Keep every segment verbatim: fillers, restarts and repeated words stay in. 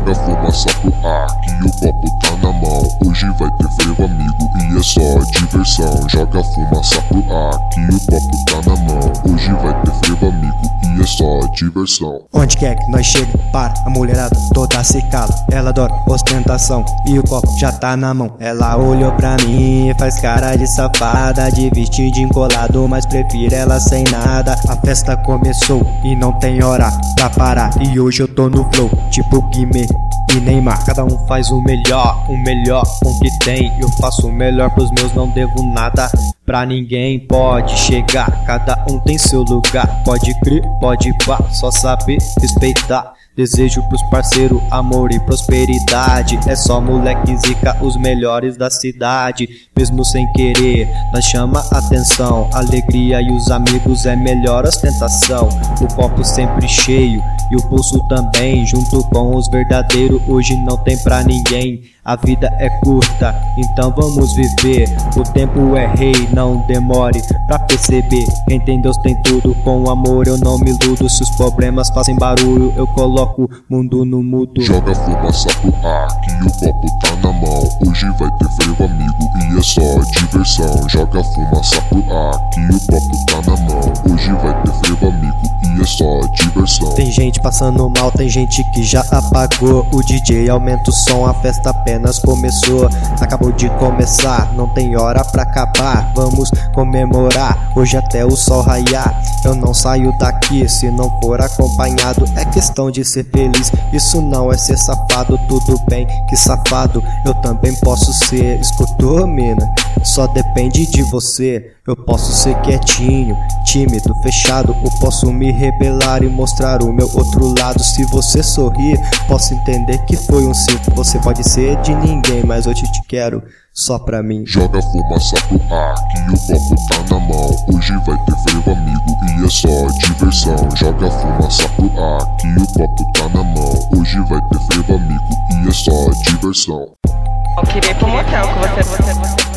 Joga fumaça pro ar, que o copo tá na mão. Hoje vai ter frevo, amigo, e é só diversão. Joga fumaça pro ar, que o copo tá na mão. Hoje vai ter frevo, amigo, e é só diversão. Onde quer que nós chegue, para, a mulherada toda se cala. Ela adora ostentação e o copo já tá na mão. Ela olhou pra mim, faz cara de safada, de vestido encolado, mas prefiro ela sem nada. A festa começou e não tem hora pra parar, e hoje eu tô no flow, tipo Guimê e Neymar. Cada um faz o melhor, o melhor com o que tem. Eu faço o melhor pros meus, não devo nada pra ninguém. Pode chegar, cada um tem seu lugar. Pode crer, pode pá, só saber respeitar. Desejo pros parceiros amor e prosperidade. É só moleque zica, os melhores da cidade. Mesmo sem querer, nós chama atenção. Alegria e os amigos é melhor ostentação. O copo sempre cheio e o pulso também, junto com os verdadeiros. Hoje não tem pra ninguém. A vida é curta, então vamos viver. O tempo é rei, não demore pra perceber. Quem tem Deus tem tudo, com amor eu não me iludo. Se os problemas fazem barulho, eu coloco o mundo no mudo. Joga fumaça pro ar, que o copo tá na mão. Hoje vai ter frevo, amigo, e é só diversão. Joga fumaça pro ar, que o copo tá na mão. Hoje vai ter frevo, amigo, e é só diversão. Tem gente passando mal, tem gente que já apagou. O D J aumenta o som, a festa apenas começou. Acabou de começar, não tem hora pra acabar. Vamos comemorar, hoje até o sol raiar. Eu não saio daqui se não for acompanhado. É questão de ser feliz, isso não é ser safado. Tudo bem que safado eu também posso ser. Escutou, mina? Só depende de você. Eu posso ser quietinho, tímido, fechado, ou posso me rebelar e mostrar o meu outro lado. Se você sorrir, posso entender que foi um sim. Você pode ser de ninguém, mas hoje te quero só pra mim. Joga fumaça pro ar, que o copo tá na mão. Hoje vai ter frevo, amigo, e é só diversão. Joga fumaça pro ar, que o copo tá na mão. Hoje vai ter frevo, amigo, e é só diversão. Eu queria ir pro motel com você, você, você.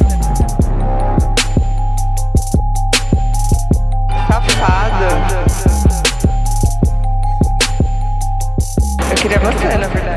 Safada. Eu queria você, na verdade.